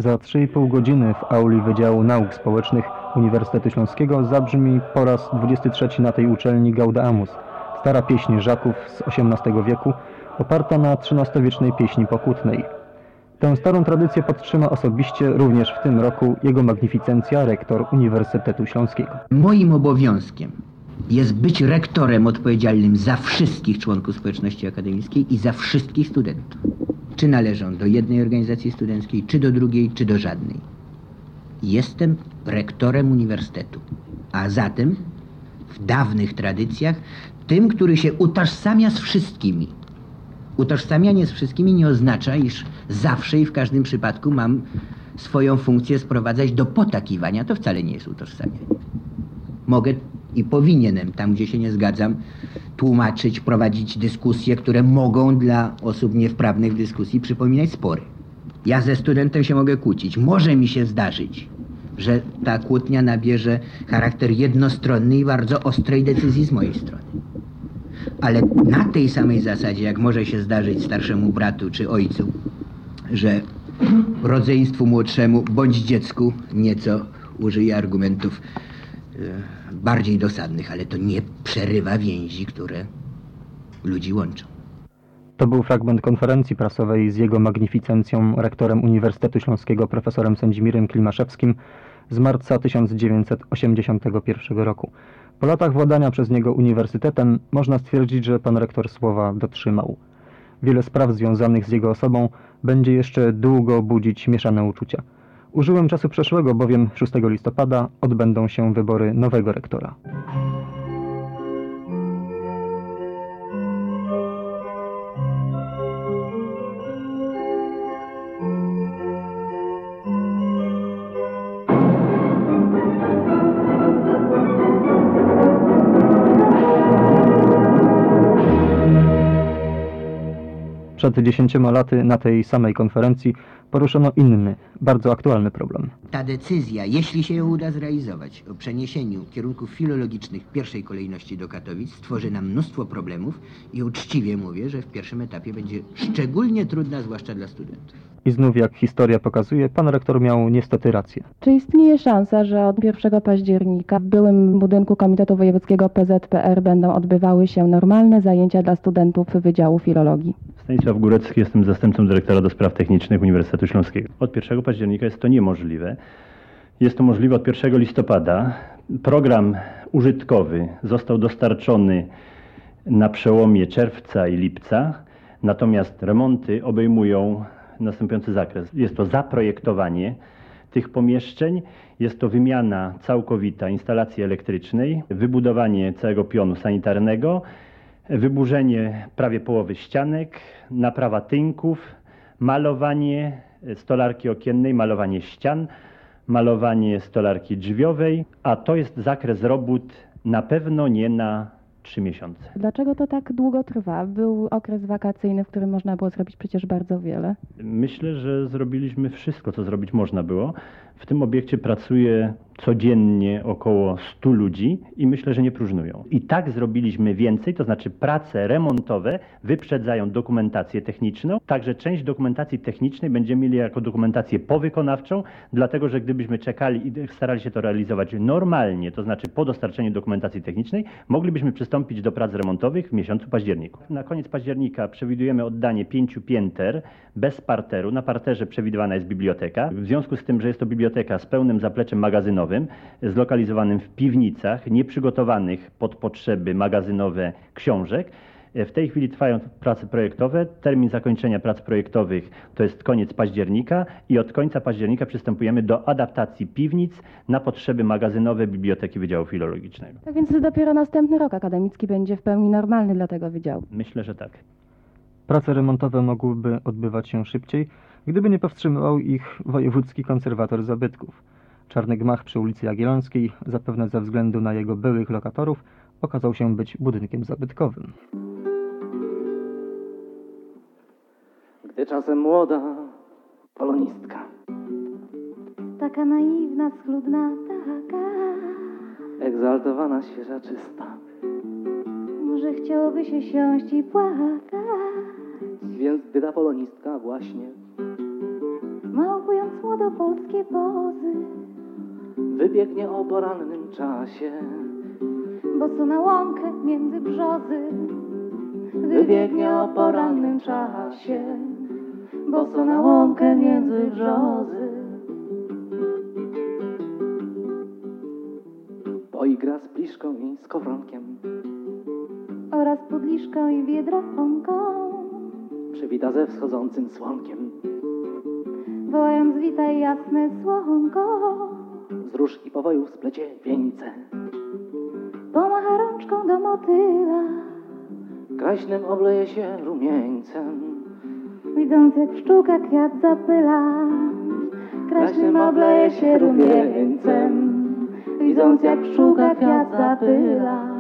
Za 3,5 godziny w auli Wydziału Nauk Społecznych Uniwersytetu Śląskiego zabrzmi po raz 23 na tej uczelni Gaudeamus, stara pieśń Żaków z XVIII wieku, oparta na XIII-wiecznej pieśni pokutnej. Tę starą tradycję podtrzyma osobiście również w tym roku jego magnificencja, rektor Uniwersytetu Śląskiego. Moim obowiązkiem jest być rektorem odpowiedzialnym za wszystkich członków społeczności akademickiej i za wszystkich studentów. Czy należą do jednej organizacji studenckiej, czy do drugiej, czy do żadnej. Jestem rektorem uniwersytetu, a zatem w dawnych tradycjach tym, który się utożsamia z wszystkimi. Utożsamianie z wszystkimi nie oznacza, iż zawsze i w każdym przypadku mam swoją funkcję sprowadzać do potakiwania. To wcale nie jest utożsamianie. Mogę i powinienem, tam gdzie się nie zgadzam, tłumaczyć, prowadzić dyskusje, które mogą dla osób niewprawnych w dyskusji przypominać spory. Ja ze studentem się mogę kłócić. Może mi się zdarzyć, że ta kłótnia nabierze charakter jednostronny i bardzo ostrej decyzji z mojej strony. Ale na tej samej zasadzie, jak może się zdarzyć starszemu bratu czy ojcu, że rodzeństwu młodszemu bądź dziecku nieco użyje argumentów bardziej dosadnych, ale to nie przerywa więzi, które ludzi łączą. To był fragment konferencji prasowej z jego magnificencją, rektorem Uniwersytetu Śląskiego profesorem Sędzimirem Klimaszewskim z marca 1981 roku. Po latach władania przez niego uniwersytetem można stwierdzić, że pan rektor słowa dotrzymał. Wiele spraw związanych z jego osobą będzie jeszcze długo budzić mieszane uczucia. Użyłem czasu przeszłego, bowiem 6 listopada odbędą się wybory nowego rektora. Przed 10 laty na tej samej konferencji poruszono inny, bardzo aktualny problem. Ta decyzja, jeśli się ją uda zrealizować, o przeniesieniu kierunków filologicznych w pierwszej kolejności do Katowic, stworzy nam mnóstwo problemów i uczciwie mówię, że w pierwszym etapie będzie szczególnie trudna, zwłaszcza dla studentów. I znów, jak historia pokazuje, pan rektor miał niestety rację. Czy istnieje szansa, że od 1 października w byłym budynku Komitetu Wojewódzkiego PZPR będą odbywały się normalne zajęcia dla studentów Wydziału Filologii? Stanisław Górecki, jestem zastępcą dyrektora do spraw technicznych Uniwersytetu Śląskiego. Od 1 października jest to niemożliwe. Jest to możliwe od 1 listopada. Program użytkowy został dostarczony na przełomie czerwca i lipca, natomiast remonty obejmują następujący zakres. Jest to zaprojektowanie tych pomieszczeń, jest to wymiana całkowita instalacji elektrycznej, wybudowanie całego pionu sanitarnego, wyburzenie prawie połowy ścianek, naprawa tynków, malowanie stolarki okiennej, malowanie ścian, malowanie stolarki drzwiowej, a to jest zakres robót na pewno nie na 3 miesiące. Dlaczego to tak długo trwa? Był okres wakacyjny, w którym można było zrobić przecież bardzo wiele. Myślę, że zrobiliśmy wszystko, co zrobić można było. W tym obiekcie pracuje codziennie około 100 ludzi i myślę, że nie próżnują. I tak zrobiliśmy więcej, to znaczy prace remontowe wyprzedzają dokumentację techniczną, także część dokumentacji technicznej będziemy mieli jako dokumentację powykonawczą, dlatego że gdybyśmy czekali i starali się to realizować normalnie, to znaczy po dostarczeniu dokumentacji technicznej, moglibyśmy przystąpić do prac remontowych w miesiącu październiku. Na koniec października przewidujemy oddanie 5 pięter bez parteru. Na parterze przewidywana jest biblioteka. W związku z tym, że jest to biblioteka z pełnym zapleczem magazynowym, zlokalizowanym w piwnicach, nieprzygotowanych pod potrzeby magazynowe książek. W tej chwili trwają prace projektowe. Termin zakończenia prac projektowych to jest koniec października i od końca października przystępujemy do adaptacji piwnic na potrzeby magazynowe Biblioteki Wydziału Filologicznego. Tak więc dopiero następny rok akademicki będzie w pełni normalny dla tego wydziału. Myślę, że tak. Prace remontowe mogłyby odbywać się szybciej, gdyby nie powstrzymywał ich wojewódzki konserwator zabytków. Czarny gmach przy ulicy Jagiellońskiej, zapewne ze względu na jego byłych lokatorów, okazał się być budynkiem zabytkowym. Gdy czasem młoda polonistka, taka naiwna, schludna, taka, egzaltowana, świeża, czysta, może chciałoby się siąść i płakać, więc gdy ta polonistka właśnie małując młodopolskie pozy, wybiegnie o porannym czasie, bo co na łąkę między brzozy. wybiegnie o porannym czasie, bo co na łąkę między brzozy. Poigra z pliszką i z kowronkiem, Oraz pudliszką i biedronką, przywita ze wschodzącym słonkiem. wołając witaj jasne słonko. Z róż i powojów splecie wieńce, Pomacha rączką do motyla, kraśnym obleje się rumieńcem. widząc jak pszczółka kwiat zapyla. Kraśnym obleje się rumieńcem, widząc jak pszczółka kwiat zapyla.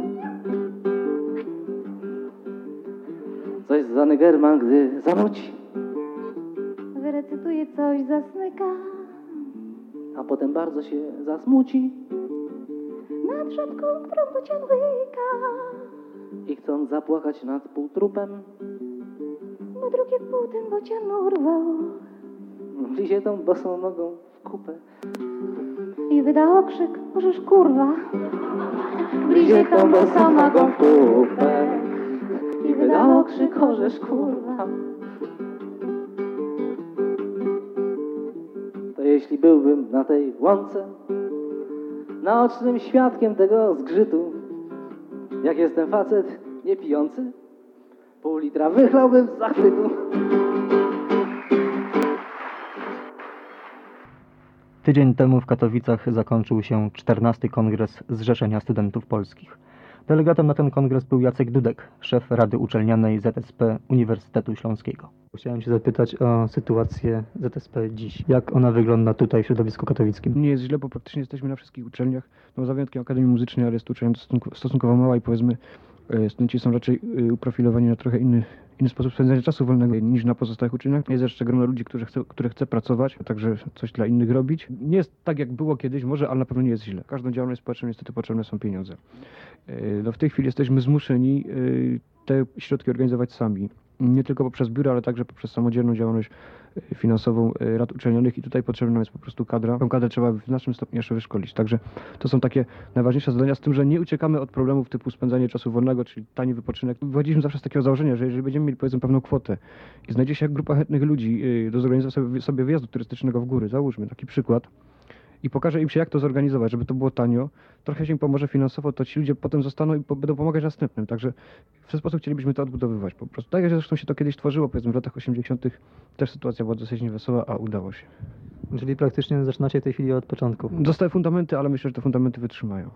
Coś za Negerman, gdy zanuci, Wyrecytuje coś, zasnyka, a potem bardzo się zasmuci nad rzadką, którą bocian łyka. i chcąc zapłakać nad półtrupem, Bo drugie pół ten bocian urwał wlizie tą bosą nogą w kupę. i wyda okrzyk, możesz kurwa. Wlizie tą bosą nogą w kupę i wyda okrzyk, orzesz kurwa. To jeśli byłbym na tej łące naocznym świadkiem tego zgrzytu, jak jestem facet niepijący, pół litra wychlałbym z zachwytu. Tydzień temu w Katowicach zakończył się 14. Kongres Zrzeszenia Studentów Polskich. Delegatem na ten kongres był Jacek Dudek, szef Rady Uczelnianej ZSP Uniwersytetu Śląskiego. Chciałem się zapytać o sytuację ZSP dziś. Jak ona wygląda tutaj w środowisku katowickim? Nie jest źle, bo praktycznie jesteśmy na wszystkich uczelniach. No, za wyjątkiem Akademii Muzycznej, ale jest to uczelnia stosunkowo mała i powiedzmy studenci są raczej uprofilowani na trochę inny sposób spędzania czasu wolnego niż na pozostałych uczelniach. Jest jeszcze grono ludzi, które chce pracować, a także coś dla innych robić. Nie jest tak, jak było kiedyś może, ale na pewno nie jest źle. Każdą działalność społeczną niestety potrzebne są pieniądze. No, w tej chwili jesteśmy zmuszeni te środki organizować sami. Nie tylko poprzez biura, ale także poprzez samodzielną działalność finansową rad uczelnianych i tutaj potrzebna nam jest po prostu kadra. Tą kadrę trzeba w znacznym stopniu jeszcze wyszkolić. Także to są takie najważniejsze zadania, z tym, że nie uciekamy od problemów typu spędzanie czasu wolnego, czyli tani wypoczynek. Wychodziliśmy zawsze z takiego założenia, że jeżeli będziemy mieli powiedzmy pewną kwotę i znajdzie się grupa chętnych ludzi do zorganizowania sobie wyjazdu turystycznego w góry, załóżmy taki przykład, i pokaże im się, jak to zorganizować, żeby to było tanio, trochę się im pomoże finansowo, to ci ludzie potem zostaną i będą pomagać następnym. Także w ten sposób chcielibyśmy to odbudowywać po prostu. Tak jak zresztą się to kiedyś tworzyło, powiedzmy w latach 80. też sytuacja była dosyć niewesoła, a udało się. Czyli praktycznie zaczynacie w tej chwili od początku. Zostały fundamenty, ale myślę, że te fundamenty wytrzymają.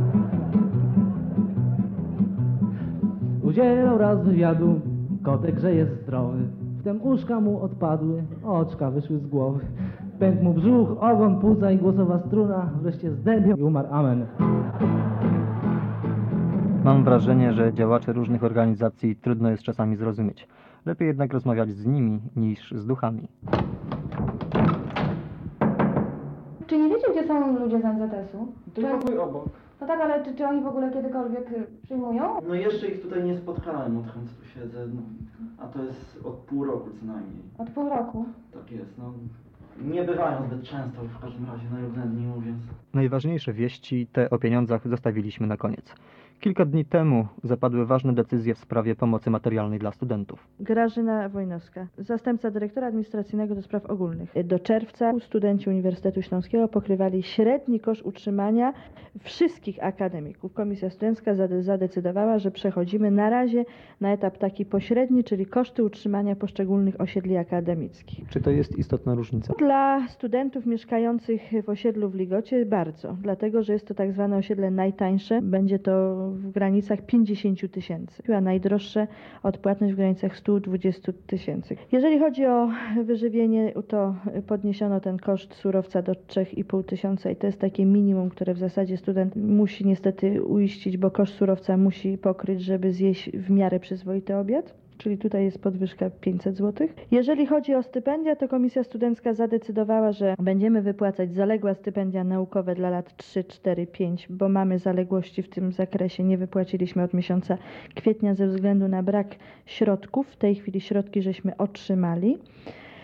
Udzielał raz wywiadu, kotek, że jest zdrowy. Wtem uszka mu odpadły, oczka wyszły z głowy. Pękł mu brzuch, ogon, płuca i głosowa struna. Wreszcie zdębiał i umarł, amen. Mam wrażenie, że działaczy różnych organizacji trudno jest czasami zrozumieć. Lepiej jednak rozmawiać z nimi niż z duchami. Czy nie wiecie, gdzie są ludzie z NZS-u? To jest pokój obok. No tak, ale czy oni w ogóle kiedykolwiek przyjmują? No jeszcze ich tutaj nie spotkałem, odkąd tu siedzę, no, a to jest od pół roku co najmniej. Od pół roku. Tak jest, no. Nie bywają zbyt często, w każdym razie na równe dni mówiąc. Najważniejsze wieści, te o pieniądzach, zostawiliśmy na koniec. Kilka dni temu zapadły ważne decyzje w sprawie pomocy materialnej dla studentów. Grażyna Wojnowska, zastępca dyrektora administracyjnego do spraw ogólnych. Do czerwca studenci Uniwersytetu Śląskiego pokrywali średni koszt utrzymania wszystkich akademików. Komisja studencka zadecydowała, że przechodzimy na razie na etap taki pośredni, czyli koszty utrzymania poszczególnych osiedli akademickich. Czy to jest istotna różnica? Dla studentów mieszkających w osiedlu w Ligocie bardzo, dlatego że jest to tak zwane osiedle najtańsze, będzie to w granicach 50 000, a najdroższe odpłatność w granicach 120 000. Jeżeli chodzi o wyżywienie, to podniesiono ten koszt surowca do 3,5 tysiąca i to jest takie minimum, które w zasadzie student musi niestety uiścić, bo koszt surowca musi pokryć, żeby zjeść w miarę przyzwoity obiad. Czyli tutaj jest podwyżka 500 zł. Jeżeli chodzi o stypendia, to Komisja Studencka zadecydowała, że będziemy wypłacać zaległe stypendia naukowe dla lat 3, 4, 5, bo mamy zaległości w tym zakresie. Nie wypłaciliśmy od miesiąca kwietnia ze względu na brak środków. W tej chwili środki żeśmy otrzymali.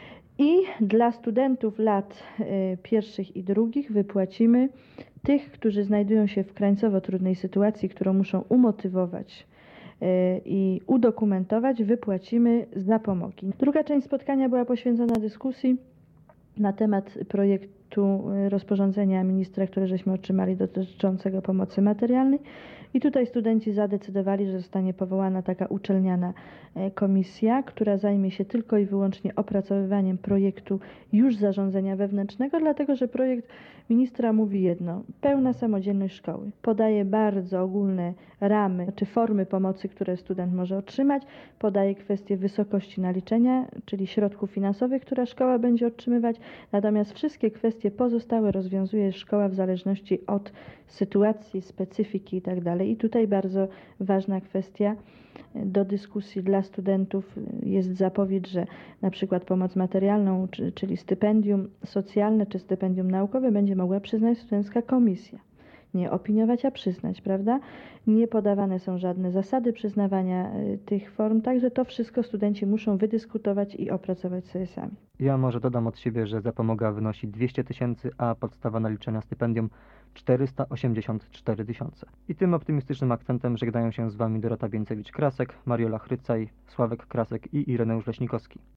I dla studentów lat pierwszych i drugich wypłacimy tych, którzy znajdują się w krańcowo trudnej sytuacji, którą muszą umotywować i udokumentować, wypłacimy zapomogi. Druga część spotkania była poświęcona dyskusji na temat projektu rozporządzenia ministra, które żeśmy otrzymali dotyczącego pomocy materialnej. I tutaj studenci zadecydowali, że zostanie powołana taka uczelniana komisja, która zajmie się tylko i wyłącznie opracowywaniem projektu już zarządzenia wewnętrznego, dlatego że projekt ministra mówi jedno: pełna samodzielność szkoły. Podaje bardzo ogólne ramy czy formy pomocy, które student może otrzymać, podaje kwestię wysokości naliczenia, czyli środków finansowych, które szkoła będzie otrzymywać, natomiast wszystkie kwestie pozostałe rozwiązuje szkoła w zależności od sytuacji, specyfiki itd. I tutaj bardzo ważna kwestia do dyskusji dla studentów jest zapowiedź, że na przykład pomoc materialną, czyli stypendium socjalne czy stypendium naukowe będzie mogła przyznać studencka komisja. Nie opiniować, a przyznać, prawda? Nie podawane są żadne zasady przyznawania tych form, także to wszystko studenci muszą wydyskutować i opracować sobie sami. Ja może dodam od siebie, że zapomoga wynosi 200 000, a podstawa naliczenia stypendium 484 000. I tym optymistycznym akcentem żegnają się z Wami Dorota Więcewicz-Krasek, Mariola Chrycaj, Sławek Krasek i Ireneusz Leśnikowski.